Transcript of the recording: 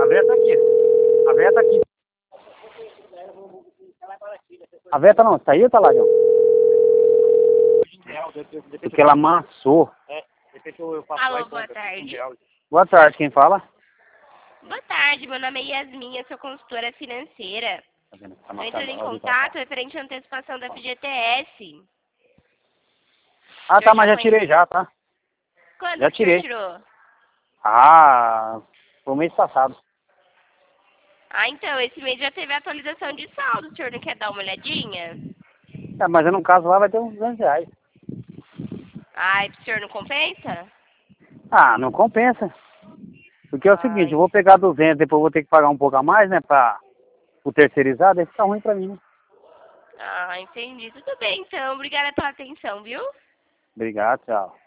A véia tá aqui. A véia tá aqui. A véia tá não, tá aí ou tá lá, João? Porque ela amassou. Alô, boa tarde. Boa tarde, quem fala? Boa tarde, meu nome é Yasmin, eu sou consultora financeira. Tá vendo? Tá Eu amassando, entrei em ela viu que contato referente à antecipação da FGTS. Ah, O tá, senhor mas já conhece? tirei já, tá? Quando Já que o senhor tirei. tirou? Ah, foi o mês passado. Ah, então, esse mês já teve atualização de saldo, o senhor não quer dar uma olhadinha? É, mas eu no caso lá vai ter uns R$ 200. Ai, o senhor não compensa? Ah, não compensa. Porque é o seguinte, eu Ai, vou pegar 200, depois eu vou ter que pagar um pouco a mais, né, pra o terceirizado, aí fica ruim pra mim, né? entendi. Tudo bem, então. Obrigada pela atenção, viu? Obrigado, tchau.